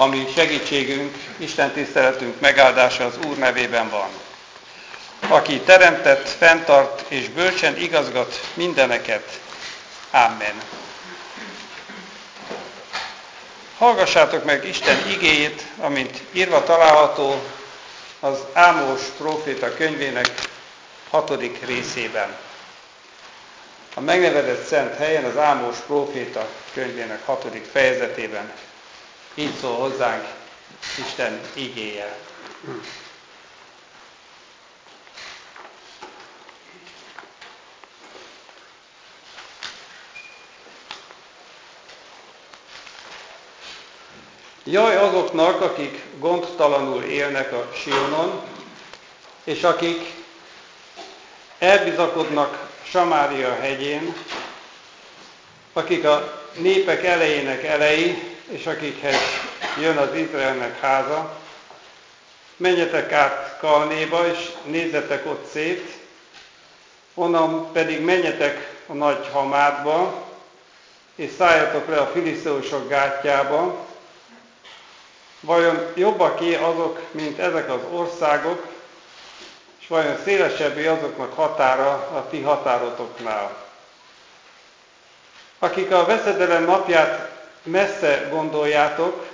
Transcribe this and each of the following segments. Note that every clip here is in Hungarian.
ami segítségünk, Isten tiszteletünk megáldása az Úr nevében van. Aki teremtett, fenntart és bölcsen igazgat mindeneket. Amen. Hallgassátok meg Isten igéjét, amint írva található az Ámós próféta könyvének 6. részében. A megnevezett szent helyen az Ámós próféta könyvének 6. fejezetében így szól hozzánk Isten igéje. Jaj azoknak, akik gondtalanul élnek a Sionon, és akik elbizakodnak Samária hegyén, akik a népek elejének elejé, és akikhez jön az Izraelnek háza. Menjetek át Kalnéba, és nézzetek ott szét, onnan pedig menjetek a nagy Hamátba, és szálljatok le a filiszteusok gátjába. Vajon jobbaké azok, mint ezek az országok, és vajon szélesebbé azoknak határa a ti határotoknál? Akik a veszedelem napját messze gondoljátok,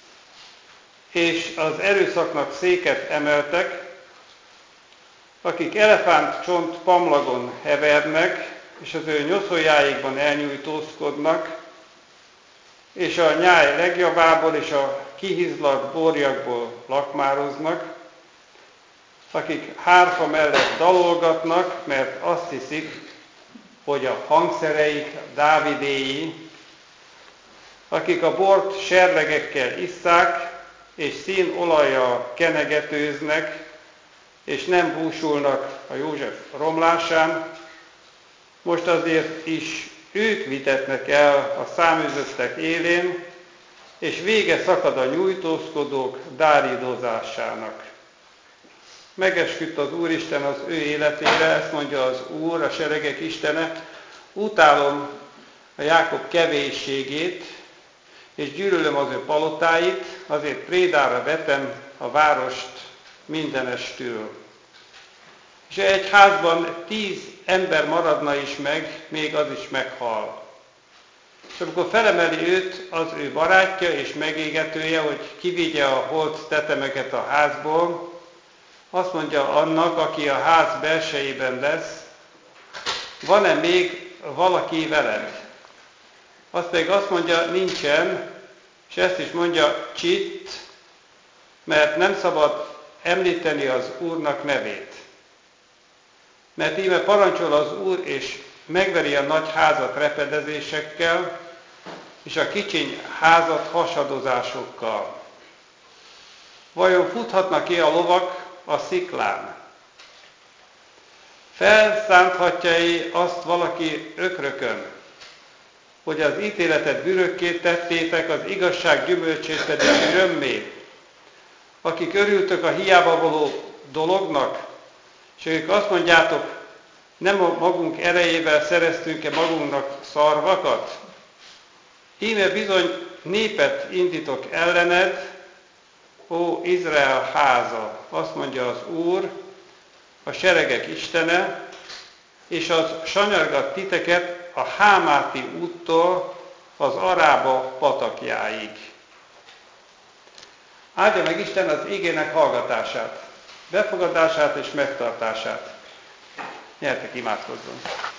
és az erőszaknak széket emeltek, akik elefántcsont pamlagon hevernek, és az ő nyoszójáikban elnyújtózkodnak, és a nyáj legjavából és a kihizlalt borjakból lakmároznak, akik hárfa mellett dalolgatnak, mert azt hiszik, hogy a hangszereik Dávidéi, akik a bort serlegekkel isszák, és színolajjal kenegetőznek, és nem búsulnak a József romlásán, most azért is ők vitetnek el a száműzöttek élén, és vége szakad a nyújtózkodók dáridozásának. Megesküdt az Úristen az ő életére, ezt mondja az Úr, a seregek Istene, utálom a Jákob kevésségét, és gyűlölöm az ő palotáit, azért prédára vetem a várost mindenestül. És egy házban 10 ember maradna is meg, még az is meghal. És amikor felemeli őt az ő barátja és megégetője, hogy kivigye a holt tetemeket a házból, azt mondja annak, aki a ház belsejében lesz, van-e még valaki veled? Azt pedig azt mondja, nincsen, és ezt is mondja, csitt, mert nem szabad említeni az Úrnak nevét. Mert íme parancsol az Úr, és megveri a nagy házat repedezésekkel, és a kicsiny házat hasadozásokkal. Vajon futhatnak-e a lovak a sziklán? Felszánthatja-e azt valaki ökrökön, hogy az ítéletet bűrökké tettétek, az igazság gyümölcsét pedig örömmé, akik örültök a hiába való dolognak, és ők azt mondjátok, nem a magunk erejével szereztünk-e magunknak szarvakat? Íme bizony népet indítok ellened, ó Izrael háza, azt mondja az Úr, a seregek Istene, és az sanyargat titeket a Hámáti úttól az Arába patakjáig. Áldja meg Isten az igének hallgatását, befogadását és megtartását. Gyertek, imádkozzunk!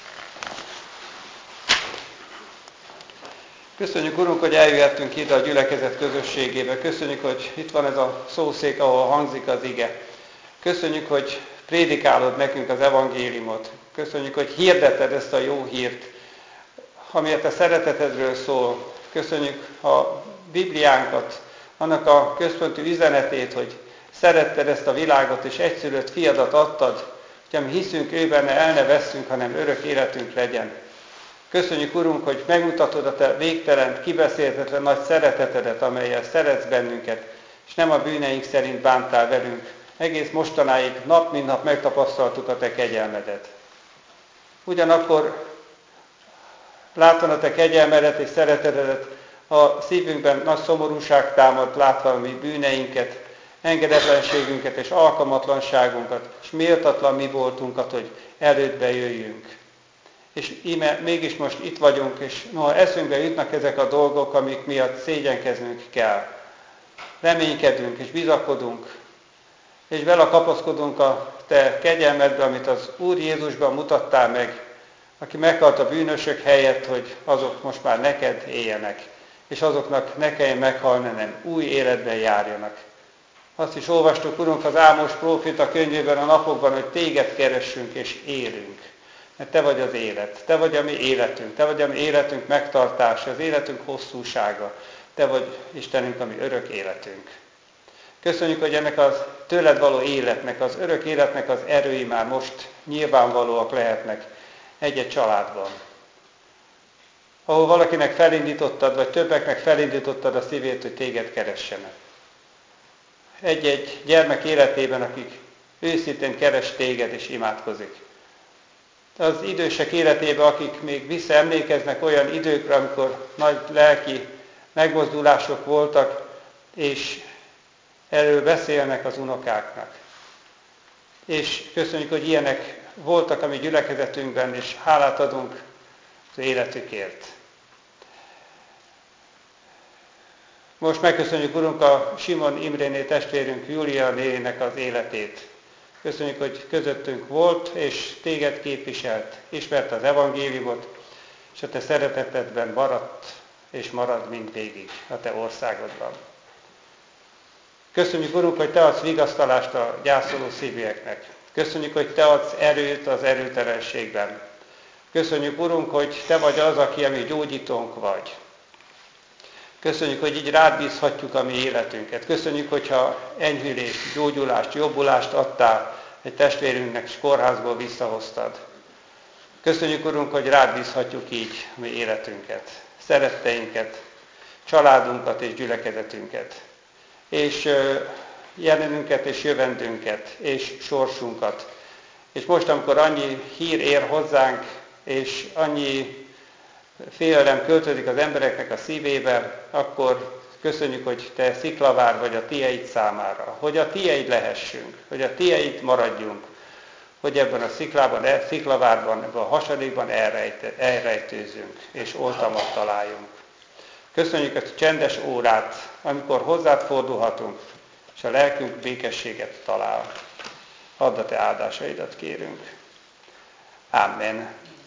Köszönjük, Urunk, hogy eljöhettünk ide a gyülekezet közösségébe. Köszönjük, hogy itt van ez a szószék, ahol hangzik az ige. Köszönjük, hogy prédikálod nekünk az evangéliumot. Köszönjük, hogy hirdeted ezt a jó hírt, ami a szeretetedről szól. Köszönjük a Bibliánkat, annak a központi üzenetét, hogy szeretted ezt a világot, és egyszülött fiadat adtad, hogy ami hiszünk ő benne, el ne vesszünk, hanem örök életünk legyen. Köszönjük, Urunk, hogy megmutatod a te végtelen, kibeszélhetetlen nagy szeretetedet, amellyel szeretsz bennünket, és nem a bűneink szerint bántál velünk. Egész mostanáig nap mint nap megtapasztaltuk a te kegyelmedet. Ugyanakkor látva a te kegyelmedet és szeretetedet, a szívünkben nagy szomorúság támad, látva a mi bűneinket, engedetlenségünket és alkalmatlanságunkat, és méltatlan mi voltunkat, hogy elődbe jöjjünk. És íme mégis most itt vagyunk, és noha eszünkbe jutnak ezek a dolgok, amik miatt szégyenkeznünk kell. Reménykedünk és bizakodunk, és belekapaszkodunk a te kegyelmedbe, amit az Úr Jézusban mutattál meg, aki meghalt a bűnösök helyett, hogy azok most már neked éljenek, és azoknak ne kelljen meghalni, hanem új életben járjanak. Azt is olvastuk, Urunk, az Ámos próféta könyvében a napokban, hogy téged keressünk és élünk. Mert te vagy az élet, te vagy a mi életünk, te vagy a mi életünk megtartása, az életünk hosszúsága. Te vagy, Istenünk, a mi örök életünk. Köszönjük, hogy ennek az tőled való életnek, az örök életnek az erői már most nyilvánvalóak lehetnek egy-egy családban. Ahol valakinek felindítottad, vagy többeknek felindítottad a szívét, hogy téged keressenek. Egy-egy gyermek életében, akik őszintén keres téged és imádkozik. Az idősek életében, akik még visszaemlékeznek olyan időkre, amikor nagy lelki megmozdulások voltak, és erről beszélnek az unokáknak. És köszönjük, hogy ilyenek voltak a mi gyülekezetünkben, és hálát adunk az életükért. Most megköszönjük, Urunk, a Simon Imréné testvérünk Júlia nénének az életét. Köszönjük, hogy közöttünk volt, és téged képviselt, ismerte az evangéliumot, és a te szeretetedben maradt, és marad mindvégig a te országodban. Köszönjük, Urunk, hogy te adsz vigasztalást a gyászoló szívűeknek. Köszönjük, hogy te adsz erőt az erőtelenségben. Köszönjük, Urunk, hogy te vagy az, aki a mi gyógyítónk vagy. Köszönjük, hogy így rád bízhatjuk a mi életünket. Köszönjük, hogyha enyhülést, gyógyulást, jobbulást adtál egy testvérünknek, és kórházból visszahoztad. Köszönjük, Urunk, hogy rád bízhatjuk így a mi életünket, szeretteinket, családunkat és gyülekezetünket, és jelenünket és jövendünket, és sorsunkat. És most, amikor annyi hír ér hozzánk, és annyi félelem költődik az embereknek a szívébe, akkor köszönjük, hogy te sziklavár vagy a tieid számára, hogy a tieid lehessünk, hogy a tieid maradjunk, hogy ebben a sziklavárban, ebben a hasadékban elrejtőzünk, és oltalmat találjunk. Köszönjük ezt a csendes órát, amikor hozzád fordulhatunk, és a lelkünk békességet talál. Add a te áldásaidat, kérünk. Amen.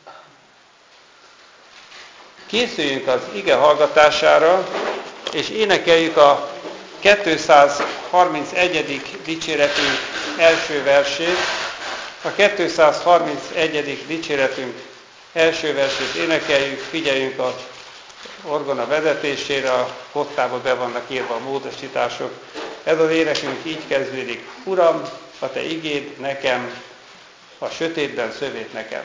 Készüljünk az ige hallgatására, és énekeljük a 231. dicséretünk első versét. A 231. dicséretünk első versét énekeljük, figyeljünk az orgona vezetésére, a kottába be vannak írva a módosítások. Ez az énekünk így kezdődik. Uram, a te igéd nekem, a sötétben szövét nekem.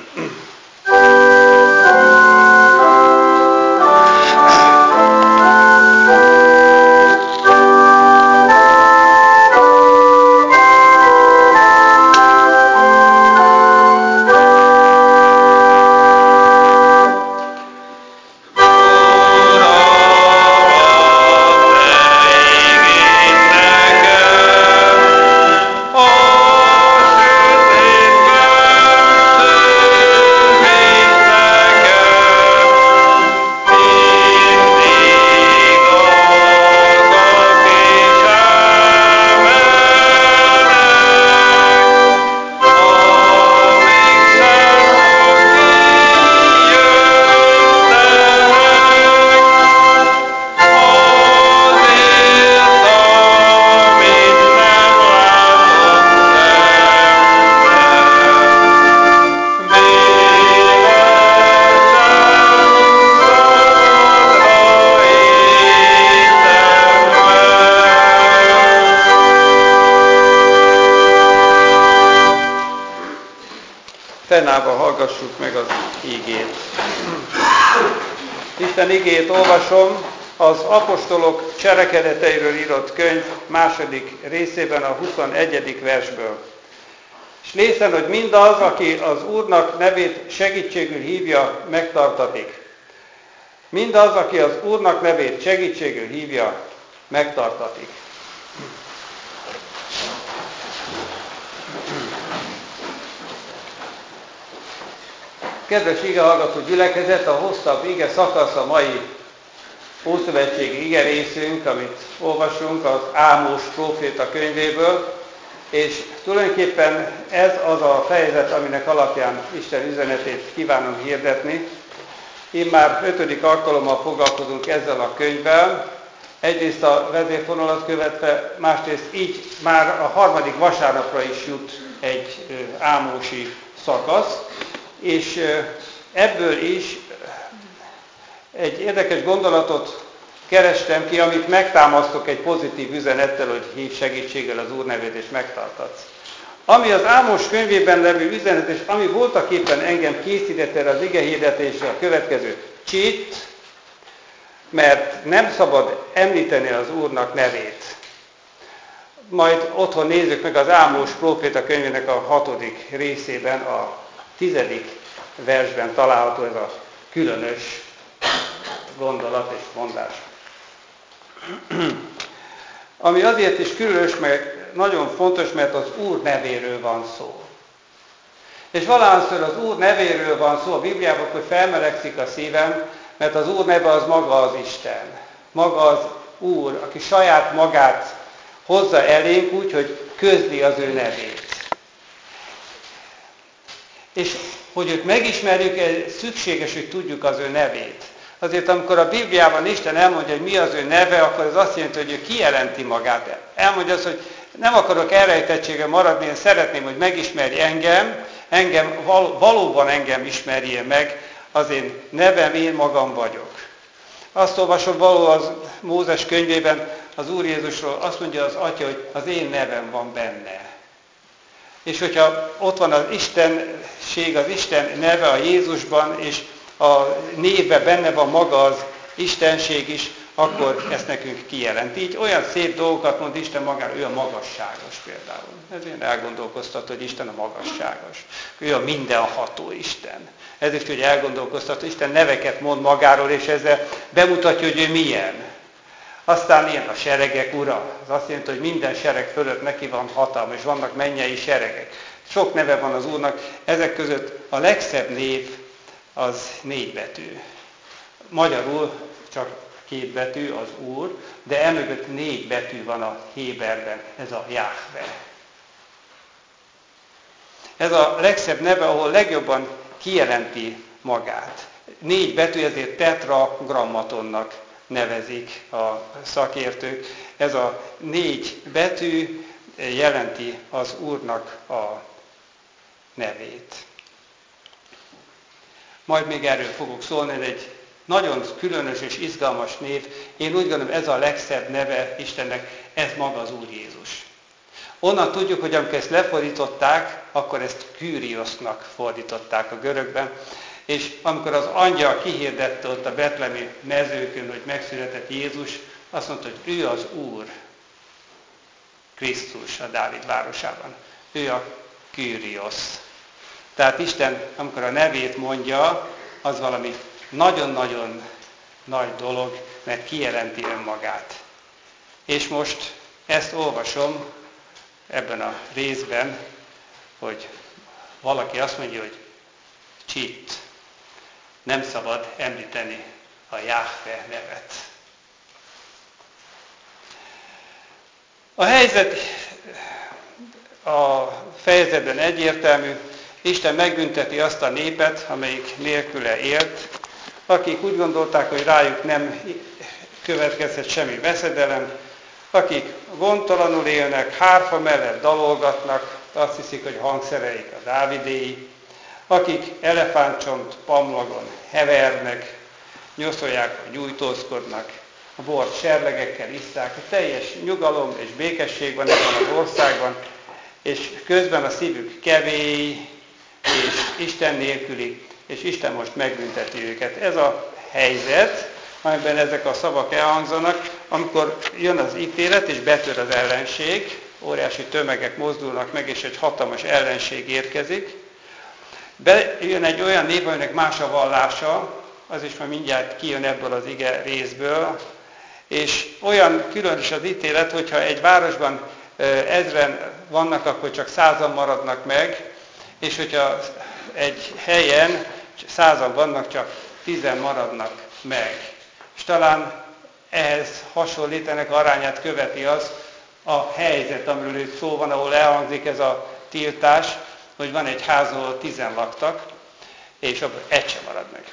Fennállva hallgassuk meg az ígét. Isten igét olvasom az apostolok cselekedeteiről írott könyv második részében a 21. versből. És lészen, hogy mindaz, aki az Úrnak nevét segítségül hívja, megtartatik. Mindaz, aki az Úrnak nevét segítségül hívja, megtartatik. Kedves igehallgató gyülekezet, a hosszabb ige szakasz a mai ószövetségi ige részünk, amit olvasunk az Ámós próféta könyvéből, és tulajdonképpen ez az a fejezet, aminek alapján Isten üzenetét kívánom hirdetni. Én már 5. alkalommal foglalkozunk ezzel a könyvvel, egyrészt a vezérfonalat követve, másrészt így már a 3. vasárnapra is jut egy ámósi szakasz, és ebből is egy érdekes gondolatot kerestem ki, amit megtámasztok egy pozitív üzenettel, hogy hív segítséggel az Úr nevét és megtartatsz. Ami az Ámos könyvében levő üzenet, és ami voltaképpen engem készített erre az igehirdetésre a következő: csitt, mert nem szabad említeni az Úrnak nevét. Majd otthon nézzük meg az Ámós próféta könyvének a 6. részében, a 10. versben található ez a különös gondolat és mondás. Ami azért is különös, mert nagyon fontos, mert az Úr nevéről van szó. És valahányszor az Úr nevéről van szó a Bibliában, hogy felmelegszik a szívem, mert az Úr neve az maga az Isten. Maga az Úr, aki saját magát hozza elénk úgy, hogy közli az ő nevét. És hogy őt megismerjük, szükséges, hogy tudjuk az ő nevét. Azért, amikor a Bibliában Isten elmondja, hogy mi az ő neve, akkor ez azt jelenti, hogy ő kijelenti magát. Elmondja azt, hogy nem akarok elrejtettséggel maradni, én szeretném, hogy megismerj engem, valóban engem ismerjél meg, az én nevem, én magam vagyok. Azt olvasom való az Mózes könyvében az Úr Jézusról, azt mondja az Atya, hogy az én nevem van benne. És hogyha ott van az Istenség, az Isten neve a Jézusban, és a névben benne van maga az Istenség is, akkor ezt nekünk kijelent. Így olyan szép dolgokat mond Isten magára, ő a magasságos például. Ez én elgondolkoztat, hogy Isten a magasságos. Ő a mindenható Isten. Ez is, hogy elgondolkoztat, hogy Isten neveket mond magáról, és ezzel bemutatja, hogy ő milyen. Aztán ilyen a seregek ura. Az azt jelenti, hogy minden sereg fölött neki van hatalma, és vannak mennyei seregek. Sok neve van az Úrnak, ezek között a legszebb név az 4 betű. Magyarul csak 2 betű az Úr, de emögött 4 betű van a héberben, ez a Jahve. Ez a legszebb neve, ahol legjobban kijelenti magát. 4 betű, ezért tetragrammatonnak nevezik a szakértők. Ez a 4 betű jelenti az Úrnak a nevét. Majd még erről fogok szólni, ez egy nagyon különös és izgalmas név. Én úgy gondolom, ez a legszebb neve Istennek, ez maga az Úr Jézus. Onnan tudjuk, hogy amikor ezt lefordították, akkor ezt Kűriosznak fordították a görögben, és amikor az angyal kihirdette ott a betlemi mezőkön, hogy megszületett Jézus, azt mondta, hogy ő az Úr, Krisztus a Dávid városában. Ő a Kűriosz. Tehát Isten, amikor a nevét mondja, az valami nagyon-nagyon nagy dolog, mert kijelenti önmagát. És most ezt olvasom ebben a részben, hogy valaki azt mondja, hogy csitt, nem szabad említeni a Jahve nevet. A helyzet a fejezetben egyértelmű. Isten megbünteti azt a népet, amelyik nélküle élt, akik úgy gondolták, hogy rájuk nem következhet semmi veszedelem, akik gondtalanul élnek, hárfa mellett dalolgatnak, azt hiszik, hogy hangszereik a Dávidéi, akik elefántcsont pamlagon hevernek, nyoszolják, vagy nyújtózkodnak, a bort serlegekkel isszák, teljes nyugalom és békesség van ebben az országban, és közben a szívük kevély, és Isten nélküli, és Isten most megbünteti őket. Ez a helyzet, amiben ezek a szavak elhangzanak, amikor jön az ítélet, és betör az ellenség, óriási tömegek mozdulnak meg, és egy hatalmas ellenség érkezik. Bejön egy olyan nép, aminek más a vallása, az is már mindjárt kijön ebből az ige részből, és olyan különös az ítélet, hogyha egy városban 1000 vannak, akkor csak 100-an maradnak meg, és hogyha egy helyen 100-an vannak, csak 10 maradnak meg. És talán ehhez hasonlítanak arányát követi az a helyzet, amiről itt szó van, ahol elhangzik ez a tiltás, hogy van egy ház, ahol 10 laktak, és abban egy sem marad meg.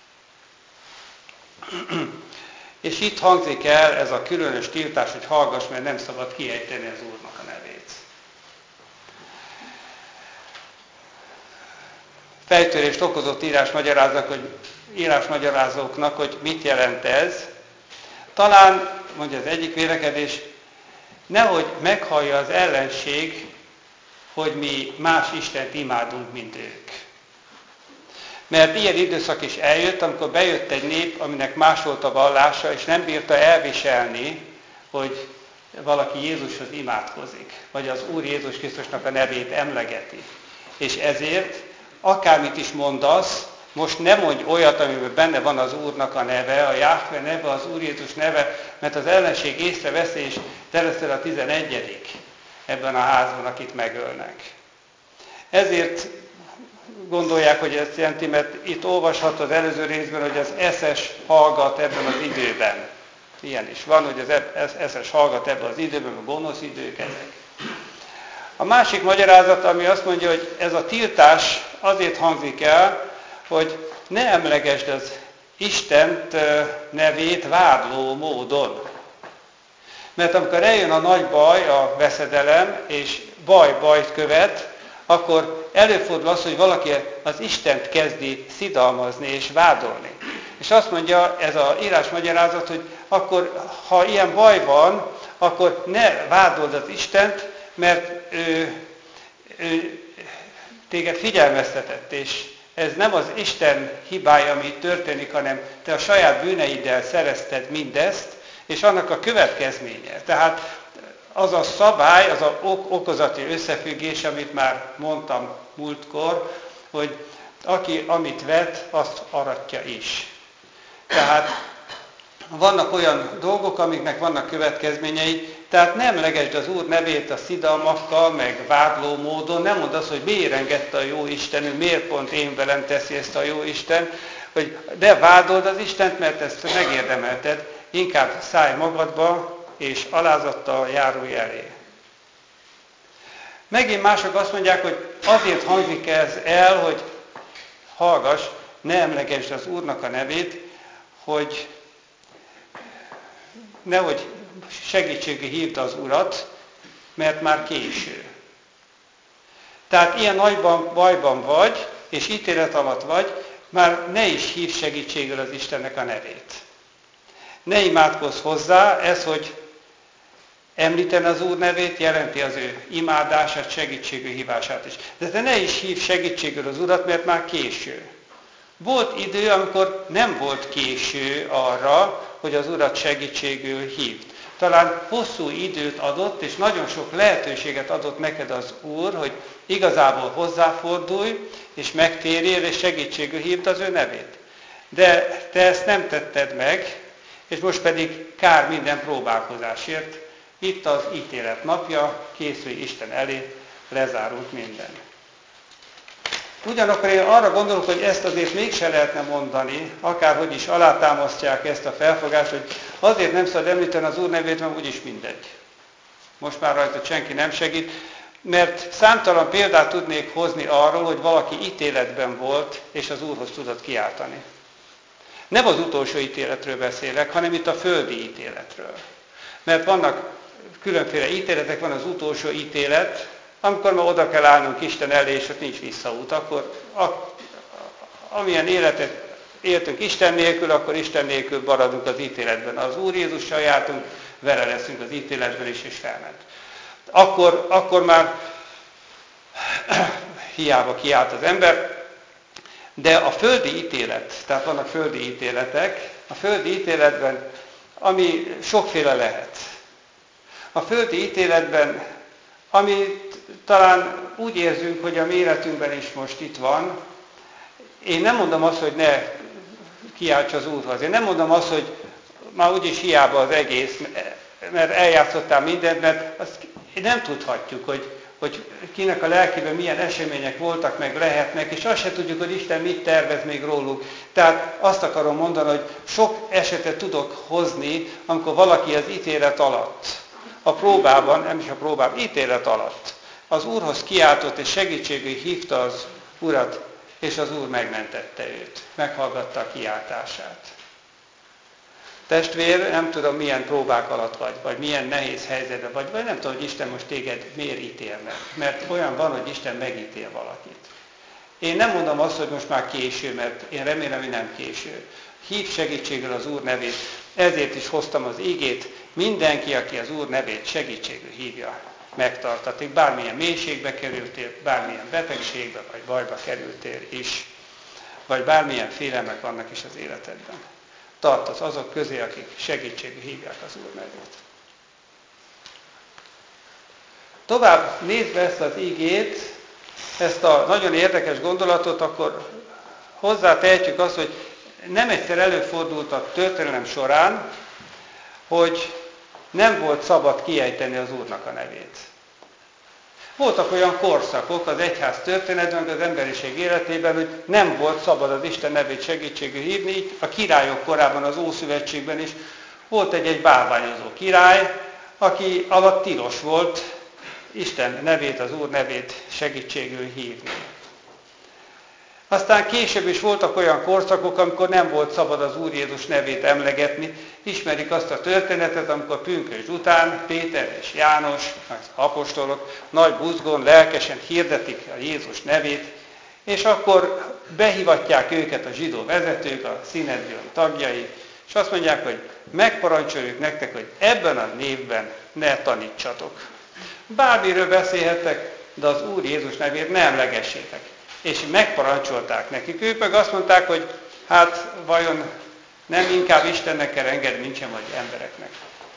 És itt hangzik el ez a különös tiltás, hogy hallgass, mert nem szabad kiejteni az Úrnak a nevét. Fejtörést okozott írásmagyarázóknak, hogy mit jelent ez. Talán, mondja az egyik vélekedés, nehogy meghallja az ellenség, hogy mi más Istent imádunk, mint ők. Mert ilyen időszak is eljött, amikor bejött egy nép, aminek más volt a vallása, és nem bírta elviselni, hogy valaki Jézushoz imádkozik, vagy az Úr Jézus Krisztusnak a nevét emlegeti. És ezért, akármit is mondasz, most nem mondj olyat, amiben benne van az Úrnak a neve, a Jáhve neve, az Úr Jézus neve, mert az ellenség észreveszi, és te leszel a 11. ebben a házban, akit megölnek. Ezért gondolják, hogy ezt jelenti, mert itt olvasható az előző részben, hogy az eszes hallgat ebben az időben. Ilyen is van, hogy az eszes hallgat ebben az időben, a gonosz idők ezek. A másik magyarázat, ami azt mondja, hogy ez a tiltás azért hangzik el, hogy ne emlegesd az Istent nevét vádló módon. Mert amikor eljön a nagy baj, a veszedelem, és bajt követ, akkor előfordul az, hogy valaki az Istent kezdi szidalmazni és vádolni. És azt mondja ez az írásmagyarázat, hogy akkor, ha ilyen baj van, akkor ne vádold az Istent, mert ő téged figyelmeztetett, és ez nem az Isten hibája, ami történik, hanem te a saját bűneiddel szerezted mindezt, és annak a következménye. Tehát az a szabály, az a okozati összefüggés, amit már mondtam múltkor, hogy aki amit vet, azt aratja is. Tehát vannak olyan dolgok, amiknek vannak következményei, tehát nem emlegesd az Úr nevét a szidalmakkal, meg vádló módon, nem mondd azt, hogy miért engedte a jó Isten, miért pont én velem teszi ezt a jó Isten, hogy de vádold az Istent, mert ezt megérdemelted, inkább szállj magadba, és alázattal járulj elé. Megint mások azt mondják, hogy azért hangzik ez el, hogy hallgass, ne emlegesd az Úrnak a nevét, hogy nehogy segítségre hívd az Urat, mert már késő. Tehát ilyen nagyban bajban vagy, és ítélet alatt vagy, már ne is hívd segítségre az Istennek a nevét. Ne imádkozz hozzá, ez, hogy említeni az Úr nevét, jelenti az ő imádását, segítségű hívását is. De te ne is hívd segítségül az Urat, mert már késő. Volt idő, amikor nem volt késő arra, hogy az Urat segítségül hívd. Talán hosszú időt adott, és nagyon sok lehetőséget adott neked az Úr, hogy igazából hozzáfordulj, és megtérjél, és segítségül hívd az ő nevét. De te ezt nem tetted meg, és most pedig kár minden próbálkozásért. Itt az ítélet napja, készülj Isten elé, lezárult minden. Ugyanakkor én arra gondolok, hogy ezt azért mégse lehetne mondani, akárhogy is alátámasztják ezt a felfogást, hogy azért nem szabad említeni az Úr nevét, mert úgyis mindegy. Most már rajta senki nem segít, mert számtalan példát tudnék hozni arról, hogy valaki ítéletben volt, és az Úrhoz tudott kiáltani. Nem az utolsó ítéletről beszélek, hanem itt a földi ítéletről. Mert vannak különféle ítéletek, van az utolsó ítélet, amikor már oda kell állnunk Isten elé, és ott nincs visszaút. Akkor amilyen életet éltünk Isten nélkül, akkor Isten nélkül maradunk az ítéletben. Az Úr Jézussal jártunk, vele leszünk az ítéletben is, és felment. Akkor már hiába kiállt az ember, de a földi ítélet, tehát vannak földi ítéletek, a földi ítéletben, ami sokféle lehet. A földi ítéletben, amit talán úgy érzünk, hogy a mi életünkben is most itt van, én nem mondom azt, hogy ne kiálts az Úrhoz. Én nem mondom azt, hogy már úgyis hiába az egész, mert eljátszottál mindent, mert azt nem tudhatjuk, hogy kinek a lelkében milyen események voltak, meg lehetnek, és azt se tudjuk, hogy Isten mit tervez még róluk. Tehát azt akarom mondani, hogy sok esetet tudok hozni, amikor valaki az ítélet alatt, a próbában, nem is a próbában, ítélet alatt az Úrhoz kiáltott és segítségül hívta az Urat, és az Úr megmentette őt, meghallgatta a kiáltását. Testvér, nem tudom milyen próbák alatt vagy milyen nehéz helyzetben vagy nem tudom, hogy Isten most téged miért ítél meg. Mert olyan van, hogy Isten megítél valakit. Én nem mondom azt, hogy most már késő, mert én remélem, hogy nem késő. Hív segítségül az Úr nevét, ezért is hoztam az ígét. Mindenki, aki az Úr nevét segítségül hívja, megtartatik. Bármilyen mélységbe kerültél, bármilyen betegségbe vagy bajba kerültél is, vagy bármilyen félelmek vannak is az életedben. Tartasz azok közé, akik segítségül hívják az Úr nevét. Tovább nézve ezt az ígét, ezt a nagyon érdekes gondolatot, akkor hozzátehetjük azt, hogy nem egyszer előfordult a történelem során, hogy nem volt szabad kiejteni az Úrnak a nevét. Voltak olyan korszakok az egyház történetben, az emberiség életében, hogy nem volt szabad az Isten nevét segítségül hívni, így a királyok korában az Ószövetségben is volt egy bálványozó király, aki alatt tilos volt Isten nevét, az Úr nevét segítségül hívni. Aztán később is voltak olyan korszakok, amikor nem volt szabad az Úr Jézus nevét emlegetni. Ismerik azt a történetet, amikor pünkösd után Péter és János, az apostolok nagy buzgón lelkesen hirdetik a Jézus nevét, és akkor behívatják őket a zsidó vezetők, a Szinedrion tagjai, és azt mondják, hogy megparancsoljuk nektek, hogy ebben a névben ne tanítsatok. Bármiről beszélhettek, de az Úr Jézus nevét ne emlegessétek. És megparancsolták nekik. Ők meg azt mondták, hogy hát vajon nem inkább Istennek kell engedni, mint sem vagy embereknek.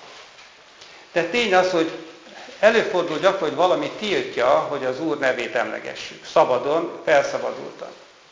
De tény az, hogy előfordul gyakran, hogy valami tiltja, hogy az Úr nevét emlegessük. Szabadon, felszabadultan.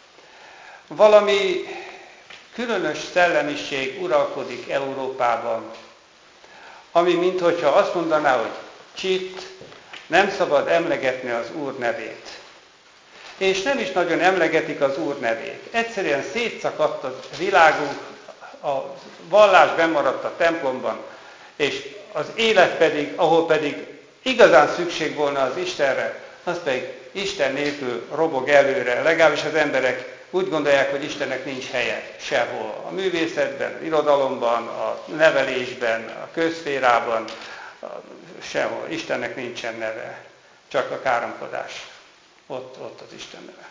Valami különös szellemiség uralkodik Európában, ami minthogyha azt mondaná, hogy csitt, nem szabad emlegetni az Úr nevét. És nem is nagyon emlegetik az Úr nevét. Egyszerűen szétszakadt a világunk, a vallás bennmaradt a templomban, és az élet pedig, ahol pedig igazán szükség volna az Istenre, az pedig Isten nélkül robog előre. Legalábbis az emberek úgy gondolják, hogy Istennek nincs helye sehol. A művészetben, az irodalomban, a nevelésben, a közszférában, sehol. Istennek nincsen neve, csak a káromkodás. Ott az Isten neve.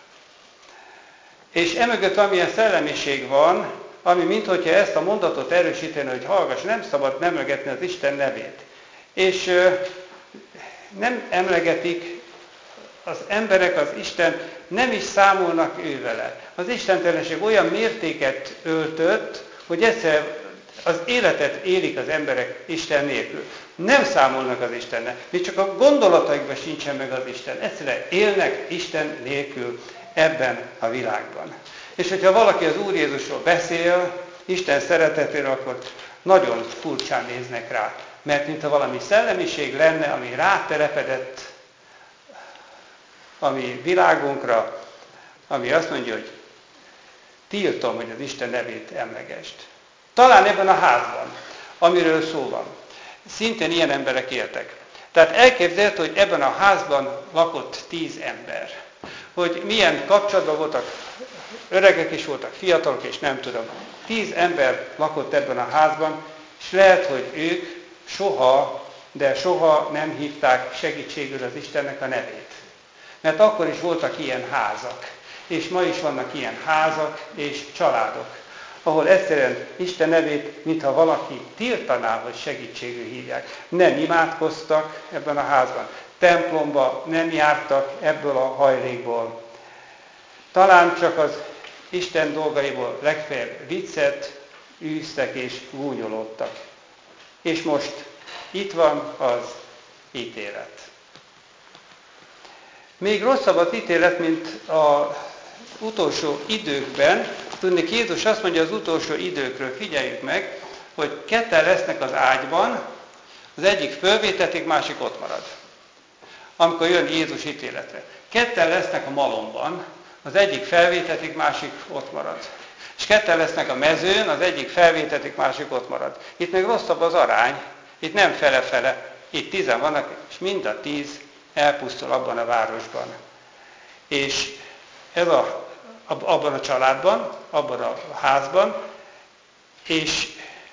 És emögött valamilyen szellemiség van, ami minthogyha ezt a mondatot erősíteni, hogy hallgass, nem szabad emlegetni az Isten nevét. És nem emlegetik az emberek az Isten, nem is számolnak ő vele. Az istentelenség olyan mértéket öltött, hogy egyszer az életet élik az emberek Isten nélkül. Nem számolnak az Istennel. Még csak a gondolataikban sincsen meg az Isten. Egyszerűen élnek Isten nélkül ebben a világban. És hogyha valaki az Úr Jézusról beszél, Isten szeretetéről, akkor nagyon furcsán néznek rá. Mert mintha valami szellemiség lenne, ami rátelepedett a mi világunkra, ami azt mondja, hogy tiltom, hogy az Isten nevét emlegesd. Talán ebben a házban, amiről szó van, szintén ilyen emberek éltek. Tehát elképzelhető, hogy ebben a házban lakott 10 ember. Hogy milyen kapcsolatban voltak, öregek is voltak, fiatalok, és nem tudom. 10 ember lakott ebben a házban, és lehet, hogy ők soha, de soha nem hívták segítségül az Istennek a nevét. Mert akkor is voltak ilyen házak. És ma is vannak ilyen házak és családok, ahol egyszerűen Isten nevét, mintha valaki tiltaná, hogy segítségül hívják. Nem imádkoztak ebben a házban, templomba nem jártak ebből a hajlékból. Talán csak az Isten dolgaiból legfeljebb viccet űztek és gúnyolódtak. És most itt van az ítélet. Még rosszabb az ítélet, mint az utolsó időkben, Tudni, Jézus azt mondja az utolsó időkről, figyeljük meg, hogy ketten lesznek az ágyban, az egyik fölvétetik, másik ott marad. Amikor jön Jézus ítéletre. Ketten lesznek a malomban, az egyik felvétetik, másik ott marad. És ketten lesznek a mezőn, az egyik felvétetik, másik ott marad. Itt még rosszabb az arány, itt nem fele-fele, itt 10 vannak, és mind a 10 elpusztul abban a városban. És ez abban a családban, abban a házban, és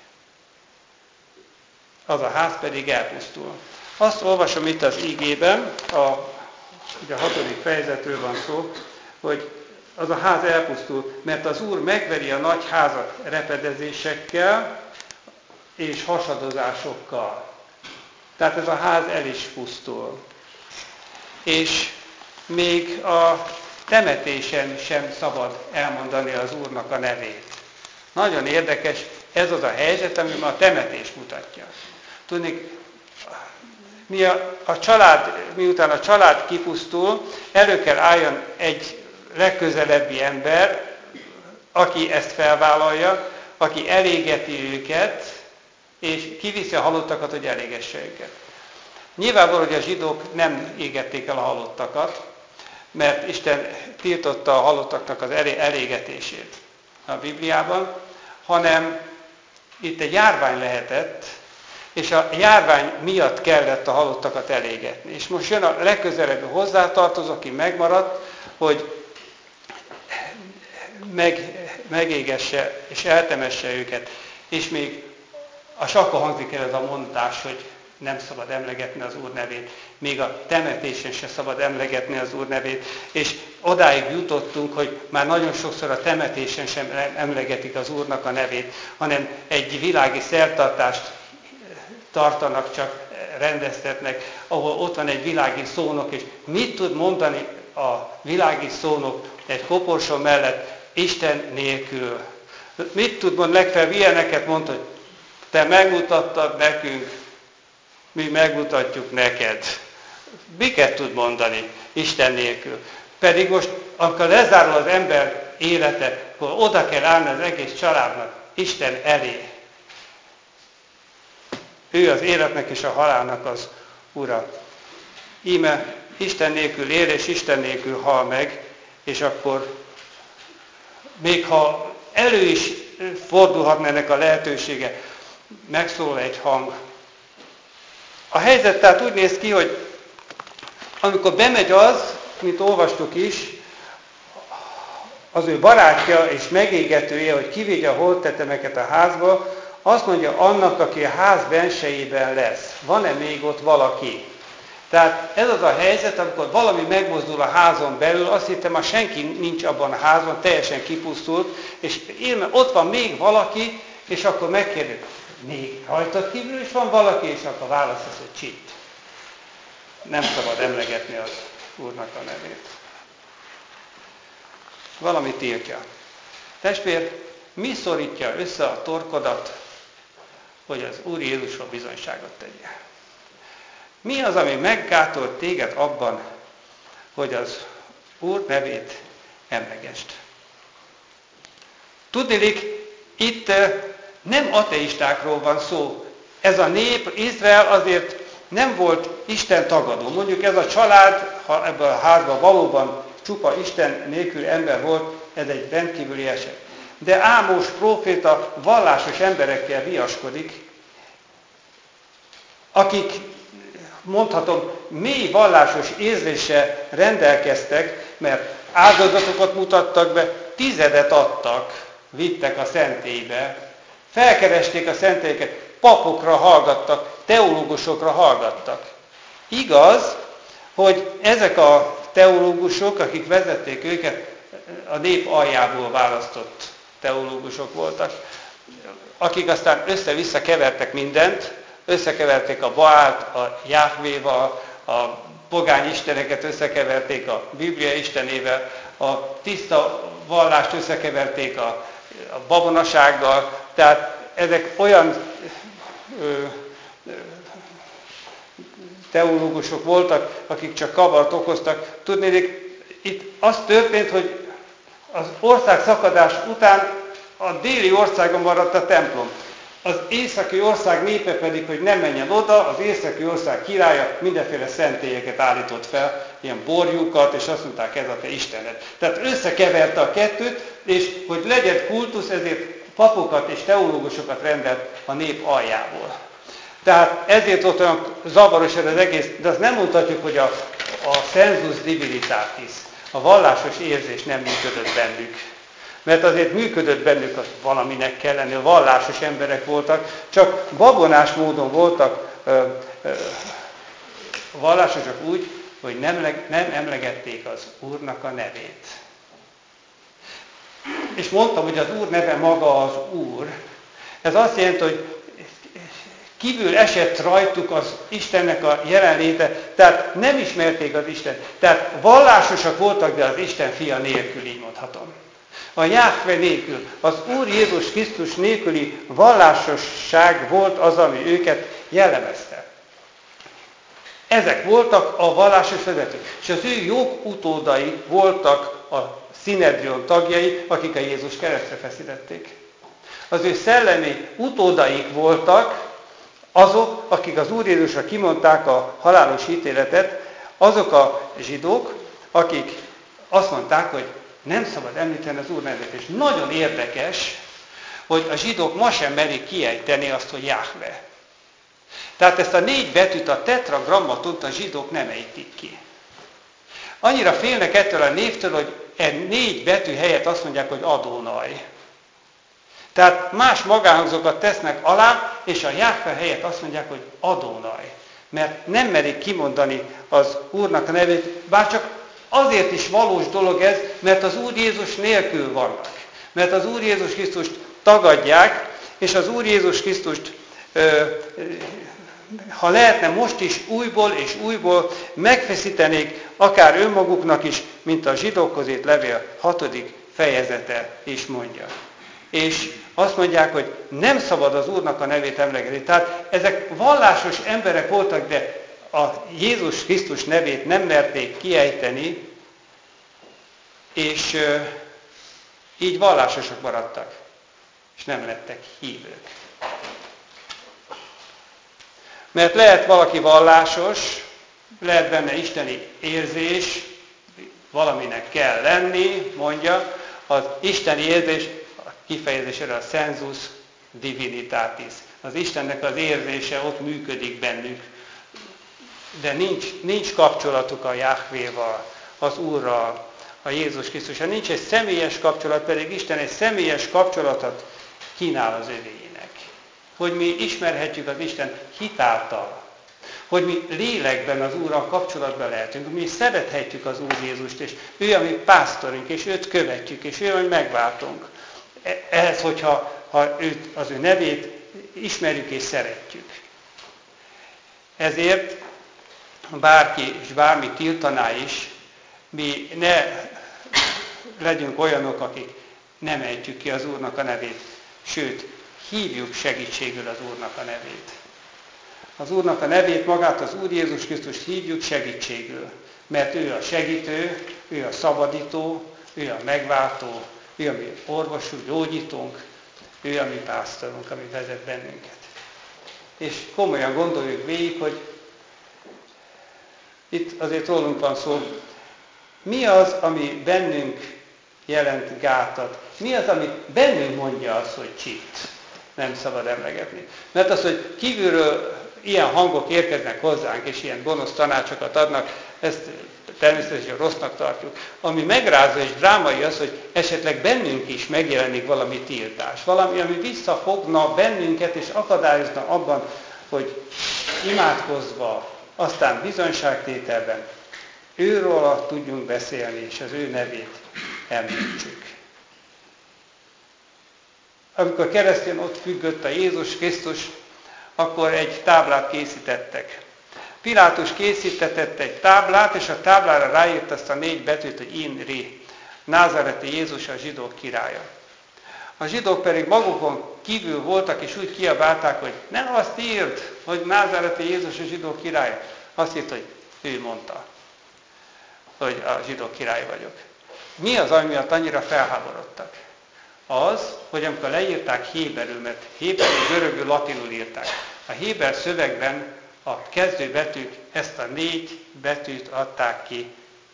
az a ház pedig elpusztul. Azt olvasom itt az ígében, ugye a 6. fejezetről van szó, hogy az a ház elpusztul, mert az Úr megveri a nagy házat repedezésekkel és hasadozásokkal. Tehát ez a ház el is pusztul. És még a temetésen sem szabad elmondani az Úrnak a nevét. Nagyon érdekes, ez az a helyzet, ami ma a temetés mutatja. Tudni, miután a család kipusztul, elő kell álljon egy legközelebbi ember, aki ezt felvállalja, aki elégeti őket, és kiviszi a halottakat, hogy elégesse őket. Nyilvánvaló, hogy a zsidók nem égették el a halottakat, mert Isten tiltotta a halottaknak az elégetését a Bibliában, hanem itt egy járvány lehetett, és a járvány miatt kellett a halottakat elégetni. És most jön a legközelebbi hozzátartozó, aki megmaradt, hogy megégesse és eltemesse őket. És még akkor hangzik el ez a mondás, hogy nem szabad emlegetni az Úr nevét. Még a temetésen se szabad emlegetni az Úr nevét. És odáig jutottunk, hogy már nagyon sokszor a temetésen sem emlegetik az Úrnak a nevét, hanem egy világi szertartást tartanak, csak rendeztetnek, ahol ott van egy világi szónok, és mit tud mondani a világi szónok egy koporsó mellett Isten nélkül? Mit tud mondani? Legfeljebb ilyeneket mond, hogy te megmutattad nekünk, mi megmutatjuk neked. Miket tud mondani Isten nélkül? Pedig most, amikor lezárul az ember élete, akkor oda kell állni az egész családnak Isten elé. Ő az életnek és a halálnak az Ura. Íme Isten nélkül él, és Isten nélkül hal meg, és akkor még ha elő is fordulhatna ennek a lehetősége, megszólal egy hang. A helyzet tehát úgy néz ki, hogy amikor bemegy az, mint olvastuk is, az ő barátja és megégetője, hogy kivigye a holttetemeket a házba, azt mondja annak, aki a ház bensejében lesz. Van-e még ott valaki? Tehát ez az a helyzet, amikor valami megmozdul a házon belül, azt hittem, már senki nincs abban a házban, teljesen kipusztult, és ott van még valaki, és akkor megkérdezi, még rajtad kívül is van valaki, és akkor válasz az, hogy csitt. Nem szabad emlegetni az Úrnak a nevét. Valami tiltja. Testvér, mi szorítja össze a torkodat, hogy az Úr Jézusról bizonyságot tegyél? Mi az, ami meggátolt téged abban, hogy az Úr nevét emlegest? Tudniillik, itt nem ateistákról van szó. Ez a nép, Izrael azért nem volt Isten tagadó. Mondjuk ez a család, ha ebben a házban valóban csupa Isten nélkül ember volt, ez egy rendkívüli eset. De Ámós próféta vallásos emberekkel viaskodik, akik, mondhatom, mély vallásos érzéssel rendelkeztek, mert áldozatokat mutattak be, 10 adtak, vittek a szentélybe, felkeresték a szentélyeket, papokra hallgattak, teológusokra hallgattak. Igaz, hogy ezek a teológusok, akik vezették őket, a nép aljából választott teológusok voltak, akik aztán össze-vissza kevertek mindent, összekeverték a Baált a Jahvéval, a pogány isteneket összekeverték a Biblia istenével, a tiszta vallást összekeverték a babonasággal, tehát ezek olyan teológusok voltak, akik csak kavart okoztak. Tudnék, itt az történt, Az ország szakadás után a déli országon maradt a templom. Az északi ország népe pedig, hogy nem menjen oda, az északi ország királya mindenféle szentélyeket állított fel, ilyen borjukat, és azt mondták, ez a te Istened. Tehát összekeverte a kettőt, és hogy legyen kultusz, ezért papokat és teológusokat rendelt a nép aljából. Tehát ezért volt olyan zavaros ez az egész, de azt nem mondhatjuk, hogy a sensus divinitatis, a vallásos érzés nem működött bennük. Mert azért működött bennük, az valaminek kell lenni, a vallásos emberek voltak, csak babonás módon voltak vallásosok úgy, hogy nem emlegették az Úrnak a nevét. És mondtam, hogy az Úr neve maga az Úr. Ez azt jelenti, hogy kívül esett rajtuk az Istennek a jelenléte, tehát nem ismerték az Istent. Tehát vallásosak voltak, de az Isten fia nélkül, így mondhatom. A Jáhve nélkül, az Úr Jézus Krisztus nélküli vallásosság volt az, ami őket jellemezte. Ezek voltak a vallásos vezetők, és az ő jogutódai voltak a Szinedrion tagjai, akik a Jézus keresztre feszítették. Az ő szellemi utódaik voltak azok, akik az Úr Jézusra kimondták a halálos ítéletet, azok a zsidók, akik azt mondták, hogy nem szabad említeni az Úr nevét. És nagyon érdekes, hogy a zsidók ma sem merik kiejteni azt, hogy Jáhve. Tehát ezt a 4 betűt, a tetragrammatont a zsidók nem ejtik ki. Annyira félnek ettől a névtől, hogy 4 betű helyett azt mondják, hogy Adónaj. Tehát más magánhangzókat tesznek alá, és a Jáhve helyett azt mondják, hogy Adónaj. Mert nem merik kimondani az Úrnak a nevét, bár csak azért is valós dolog ez, mert az Úr Jézus nélkül vannak. Mert az Úr Jézus Krisztust tagadják, és az Úr Jézus Krisztust, ha lehetne most is újból és újból megfeszítenék, akár önmaguknak is, mint a zsidókhoz írt levél 6. fejezete is mondja. És azt mondják, hogy nem szabad az Úrnak a nevét emlegetni. Tehát ezek vallásos emberek voltak, de a Jézus Krisztus nevét nem merték kiejteni, és így vallásosok maradtak, és nem lettek hívők. Mert lehet valaki vallásos, lehet benne isteni érzés, valaminek kell lenni, mondja, az isteni érzés kifejezésére a sensus divinitatis. Az Istennek az érzése ott működik bennük, de nincs kapcsolatuk a Jáhvéval, az Úrral, a Jézus Krisztussal. Nincs egy személyes kapcsolat, pedig Isten egy személyes kapcsolatot kínál az övéinek. Hogy mi ismerhetjük az Istent hitáltal, hogy mi lélekben az Úrral kapcsolatban lehetünk, mi szerethetjük az Úr Jézust, és ő a mi pásztorunk, és őt követjük, és ő, hogy megváltunk. Ehhez, hogyha az ő nevét ismerjük és szeretjük. Ezért bárki és bármi tiltaná is, mi ne legyünk olyanok, akik nem ejtjük ki az Úrnak a nevét, sőt, hívjuk segítségül az Úrnak a nevét. Az Úrnak a nevét, magát az Úr Jézus Krisztust hívjuk segítségül, mert ő a segítő, ő a szabadító, ő a megváltó, ő a mi orvosunk, gyógyítónk, ő a mi pásztorunk, ami vezet bennünket. És komolyan gondoljuk végig, hogy itt azért rólunk van szó, mi az, ami bennünk jelent gátat? Mi az, ami bennünk mondja azt, hogy csit? Nem szabad emlegetni. Mert az, hogy kívülről ilyen hangok érkeznek hozzánk, és ilyen gonosz tanácsokat adnak, ezt természetesen rossznak tartjuk. Ami megrázó és drámai az, hogy esetleg bennünk is megjelenik valami tiltás. Valami, ami visszafogna bennünket, és akadályozna abban, hogy imádkozva, aztán bizonyságtételben őróla tudjunk beszélni, és az ő nevét említsük. Amikor keresztén ott függött a Jézus Krisztus, akkor egy táblát készítettek. Pilátus készítetett egy táblát, és a táblára ráírt azt a 4 betűt, hogy In-ri, názáreti Jézus a zsidók királya. A zsidók pedig magukon kívül voltak, és úgy kiabálták, hogy nem azt írd, hogy názáreti Jézus a zsidók királya. Azt írt, hogy ő mondta, hogy a zsidók király vagyok. mi az, ami miatt annyira felháborodtak? Az, hogy amikor leírták héberül, mert héberül, görögül, latinul írták. A héber szövegben a kezdőbetűk ezt a 4 betűt adták ki.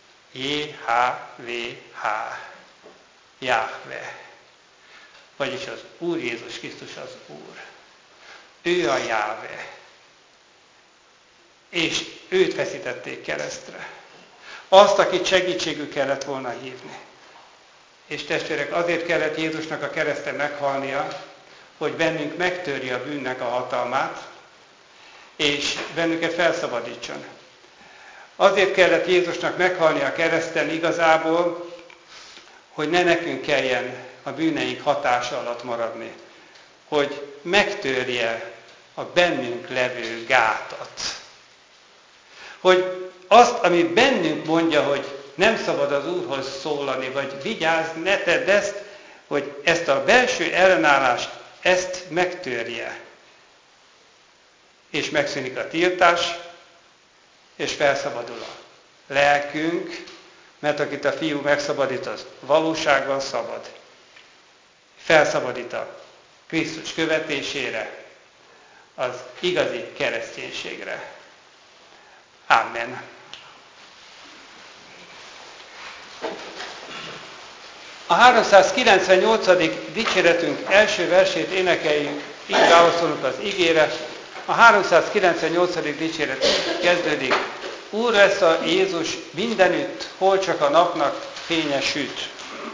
J-H-V-H. Jahve. Vagyis az Úr Jézus Krisztus az Úr. Ő a Jahve. És őt feszítették keresztre. Azt, akit segítségül kellett volna hívni. És testvérek, azért kellett Jézusnak a kereszten meghalnia, hogy bennünk megtörje a bűnnek a hatalmát, és bennünket felszabadítson. Azért kellett Jézusnak meghalni a kereszten igazából, hogy ne nekünk kelljen a bűneink hatása alatt maradni. Hogy megtörje a bennünk levő gátat. Hogy azt, ami bennünk mondja, hogy nem szabad az Úrhoz szólani, vagy vigyázz, ne tedd ezt, hogy ezt a belső ellenállást, ezt megtörje. És megszűnik a tiltás, és felszabadul a lelkünk, mert akit a Fiú megszabadít, az valósággal szabad. Felszabadít a Krisztus követésére, az igazi kereszténységre. Amen. A 398. dicséretünk első versét énekeljük, így válaszolunk az igére. A 398. dicséret kezdődik. Úr lesz a Jézus mindenütt, hol csak a napnak fénye süt.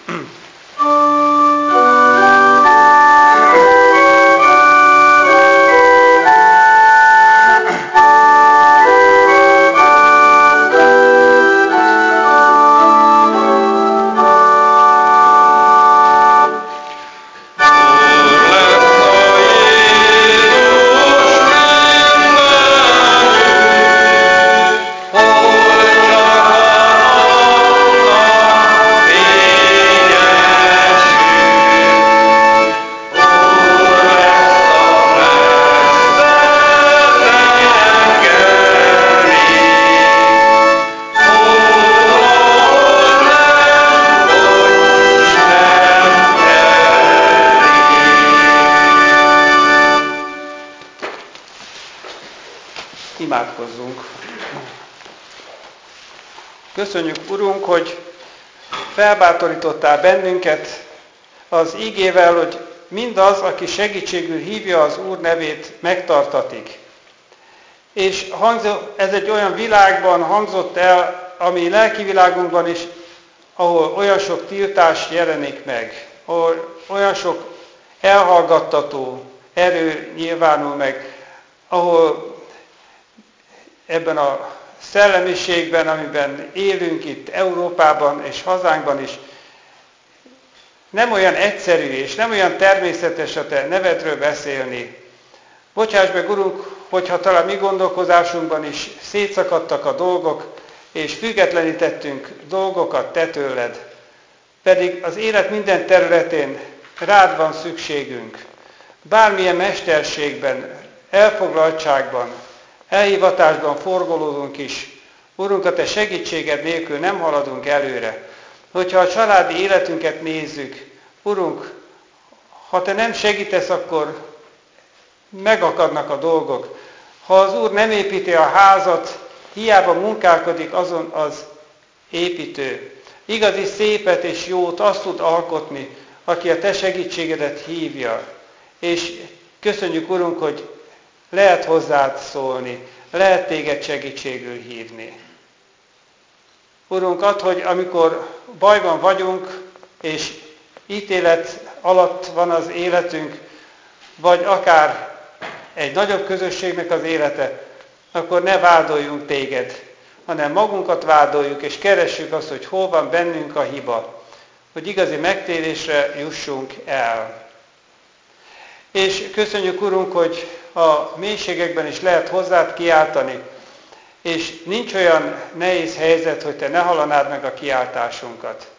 Imádkozzunk. Köszönjük, Urunk, hogy felbátorítottál bennünket az ígével, hogy mindaz, aki segítségül hívja az Úr nevét, megtartatik. És ez egy olyan világban hangzott el, ami lelki világunkban is, ahol olyan sok tiltás jelenik meg, ahol olyan sok elhallgattató erő nyilvánul meg, ahol ebben a szellemiségben, amiben élünk itt Európában és hazánkban is, nem olyan egyszerű és nem olyan természetes a te nevedről beszélni. Bocsáss meg, Urunk, hogyha talán mi gondolkozásunkban is szétszakadtak a dolgok, és függetlenítettünk dolgokat te tőled. Pedig az élet minden területén rád van szükségünk. Bármilyen mesterségben, elfoglaltságban, elhivatásban forgolódunk is. Urunk, a te segítséged nélkül nem haladunk előre. Hogyha a családi életünket nézzük, Urunk, ha te nem segítesz, akkor megakadnak a dolgok. Ha az Úr nem építi a házat, hiába munkálkodik azon az építő. Igazi szépet és jót azt tud alkotni, aki a te segítségedet hívja. És köszönjük, Urunk, hogy lehet hozzád szólni, lehet téged segítségül hívni. Urunk, add, hogy amikor bajban vagyunk, és ítélet alatt van az életünk, vagy akár egy nagyobb közösségnek az élete, akkor ne vádoljunk téged, hanem magunkat vádoljuk, és keressük azt, hogy hol van bennünk a hiba, hogy igazi megtérésre jussunk el. És köszönjük, Urunk, hogy a mélységekben is lehet hozzád kiáltani, és nincs olyan nehéz helyzet, hogy te ne hallanád meg a kiáltásunkat.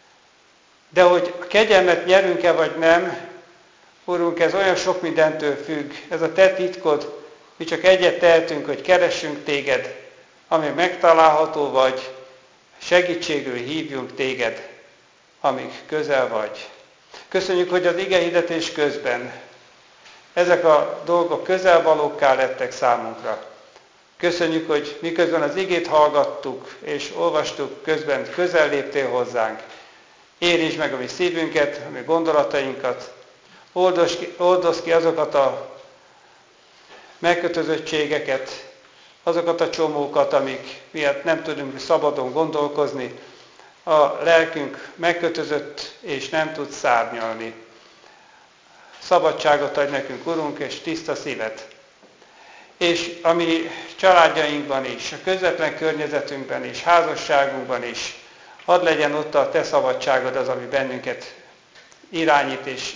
De hogy a kegyelmet nyerünk-e vagy nem, Urunk, ez olyan sok mindentől függ. Ez a te titkod, mi csak egyet tehetünk, hogy keressünk téged, ami megtalálható vagy, segítségül hívjunk téged. amíg közel vagy. Köszönjük, hogy az igehirdetés közben ezek a dolgok közelvalókká lettek számunkra. Köszönjük, hogy miközben az igét hallgattuk és olvastuk, közben közel léptél hozzánk. Érintsd meg a mi szívünket, a mi gondolatainkat, oldozd ki azokat a megkötözöttségeket, azokat a csomókat, amik miatt nem tudunk szabadon gondolkozni. A lelkünk megkötözött és nem tud szárnyalni. Szabadságot adj nekünk, Urunk, és tiszta szívet. És a mi családjainkban is, a közvetlen környezetünkben is, házasságunkban is, hadd legyen ott a te szabadságod az, ami bennünket irányít és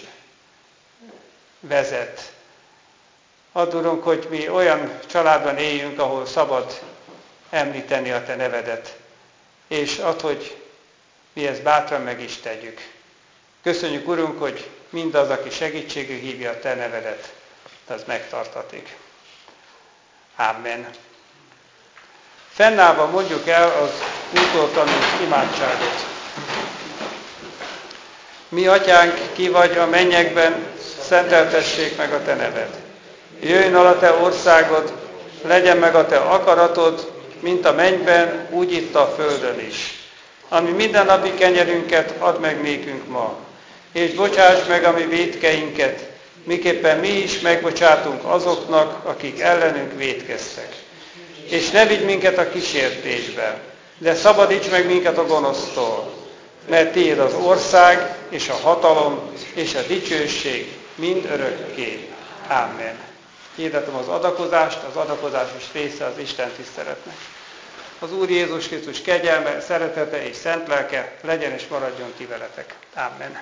vezet. Add, Urunk, hogy mi olyan családban éljünk, ahol szabad említeni a te nevedet. És add, hogy mi ezt bátran meg is tegyük. Köszönjük, Urunk, hogy mindaz, aki segítségül hívja a te nevedet, az megtartatik. Amen. Fennállva mondjuk el az útól tanult imádságot. Mi, Atyánk, ki vagy a mennyekben, szenteltessék meg a te neved. Jöjjön el a te országod, legyen meg a te akaratod, mint a mennyben, úgy itt a földön is. Ami mindennapi kenyerünket add meg nékünk ma, és bocsáss meg a mi vétkeinket, miképpen mi is megbocsátunk azoknak, akik ellenünk vétkeztek. És ne vigy minket a kísértésbe, de szabadíts meg minket a gonosztól, mert tiéd az ország, és a hatalom, és a dicsőség mind örökké. Amen. Hirdetem az adakozást, az adakozás is része az Isten tiszteletnek. Az Úr Jézus Krisztus kegyelme, szeretete és szent lelke legyen és maradjon ti veletek. Amen.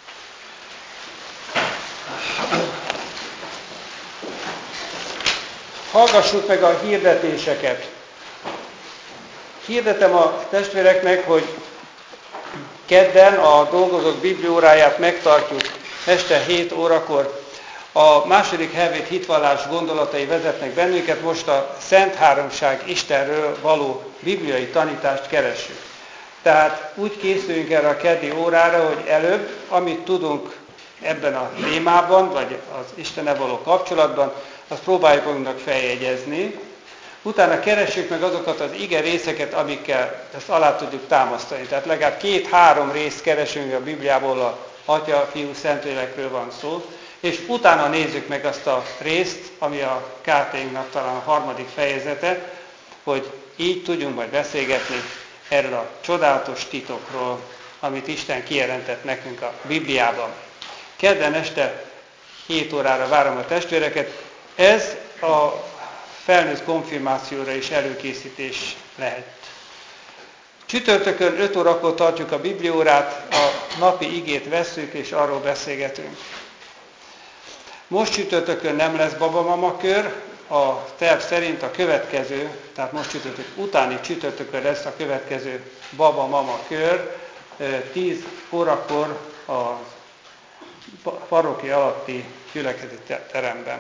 Hallgassuk meg a hirdetéseket. Hirdetem a testvéreknek, hogy kedden a dolgozók biblióráját megtartjuk este 7 órakor. A második helvét hitvallás gondolatai vezetnek bennünket, most a Szent Háromság Istenről való bibliai tanítást keressük. Tehát úgy készüljünk erre a keddi órára, hogy előbb, amit tudunk ebben a témában, vagy az Istennel való kapcsolatban, azt próbáljuk magunknak feljegyezni. Utána keressük meg azokat az ige részeket, amikkel ezt alá tudjuk támasztani. Tehát legalább 2-3 részt keresünk a Bibliából, a Atya, Fiú, Szentlélekről van szó, és utána nézzük meg azt a részt, ami a KT-nknak talán a 3. fejezete, hogy így tudjunk majd beszélgetni erről a csodálatos titokról, amit Isten kijelentett nekünk a Bibliában. Kedden este 7 órára várom a testvéreket. Ez a felnőtt konfirmációra is előkészítés lehet. Csütörtökön 5 órakor tartjuk a bibliórát, a napi igét vesszük, és arról beszélgetünk. Most csütörtökön nem lesz babamama kör, a terv szerint a következő, tehát most csütörtök utáni csütörtökön lesz a következő babamama kör, 10 órakor a parrokia alatti gyülekezeti teremben.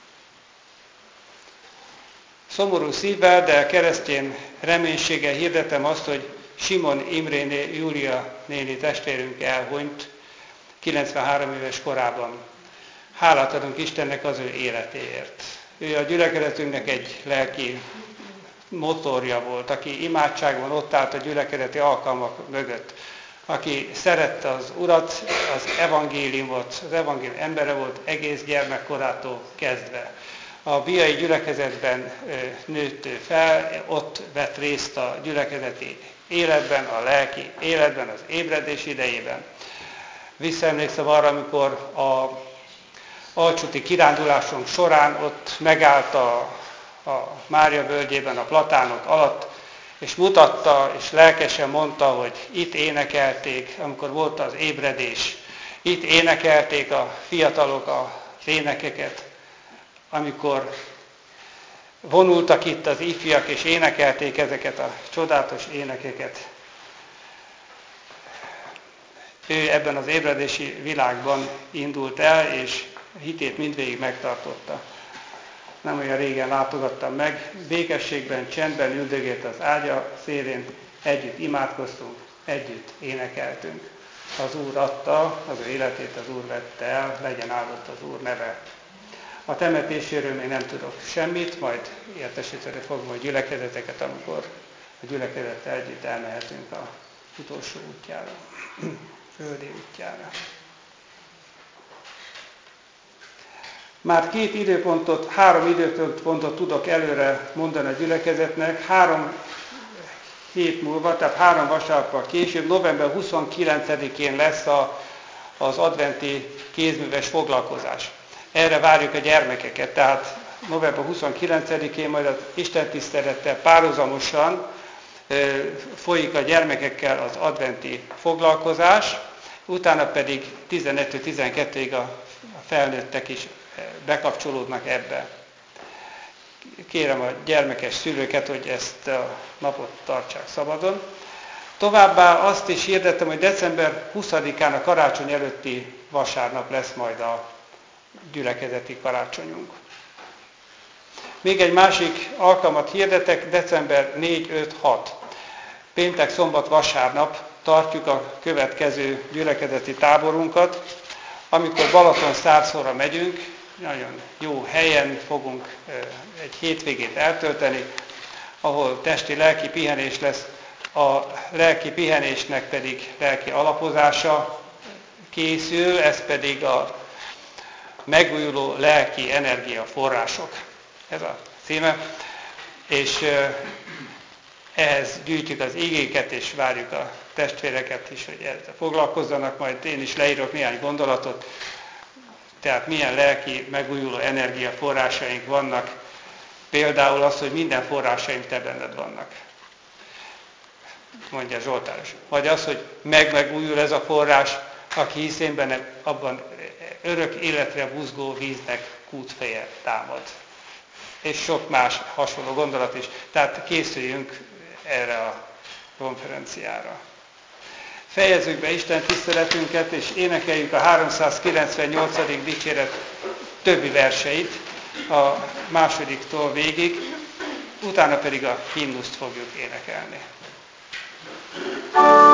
Szomorú szívvel, de keresztény reménységgel hirdetem azt, hogy Simon Imréné Júlia néni testvérünk elhunyt 93 éves korában. Hálát adunk Istennek az ő életéért. Ő a gyülekezetünknek egy lelki motorja volt, aki imádságban ott állt a gyülekezeti alkalmak mögött, aki szerette az Urat, az evangéliumot, az evangélium embere volt egész gyermekkorától kezdve. A biai gyülekezetben nőtt fel, ott vett részt a gyülekezeti életben, a lelki életben, az ébredés idejében. Visszaemlékszem arra, amikor a alcsúti kirándulásunk során ott megállt a Mária völgyében, a platánok alatt, és mutatta, és lelkesen mondta, hogy itt énekelték, amikor volt az ébredés, itt énekelték a fiatalok az énekeket, amikor vonultak itt az ifjak, és énekelték ezeket a csodálatos énekeket. Ő ebben az ébredési világban indult el, és hitét mindvégig megtartotta. Nem olyan régen látogattam meg, békességben, csendben üldögélt az ágya szélén, együtt imádkoztunk, együtt énekeltünk. az Úr adta, az ő életét az Úr vette el, legyen áldott az Úr neve. A temetéséről még nem tudok semmit, majd értesíteni fogom a gyülekezeteket, amikor a gyülekezettel együtt elmehetünk a utolsó útjára, földi útjára. Már három időpontot tudok előre mondani a gyülekezetnek, 3 hét múlva, tehát 3 vasárnappal később, november 29-én lesz az adventi kézműves foglalkozás. Erre várjuk a gyermekeket, tehát november 29-én majd az istentisztelettel párhuzamosan folyik a gyermekekkel az adventi foglalkozás, utána pedig 11-12-ig a felnőttek is bekapcsolódnak ebbe. Kérem a gyermekes szülőket, hogy ezt a napot tartsák szabadon. Továbbá azt is hirdettem, hogy december 20-án a karácsony előtti vasárnap lesz majd a gyülekezeti karácsonyunk. Még egy másik alkalmat hirdetek, december 4-5-6. Péntek, szombat, vasárnap tartjuk a következő gyülekezeti táborunkat, amikor Balatonszárszóra megyünk, nagyon jó helyen fogunk egy hétvégét eltölteni, ahol testi-lelki pihenés lesz, a lelki pihenésnek pedig lelki alapozása készül, ez pedig a megújuló lelki energiaforrások. Ez a címe, és ehhez gyűjtjük az igéket, és várjuk a testvéreket is, hogy ezzel foglalkozzanak, majd én is leírok néhány gondolatot, tehát milyen lelki megújuló energiaforrásaink vannak, például az, hogy minden forrásaink te benned vannak, mondja Zsoltár is. Vagy az, hogy megújul ez a forrás, aki hisz én benne, abban örök életre buzgó víznek kútfeje támad. És sok más hasonló gondolat is. Tehát készüljünk erre a konferenciára. Fejezzük be Isten tiszteletünket, és énekeljük a 398. dicséret többi verseit, a másodiktól végig, utána pedig a himnuszt fogjuk énekelni.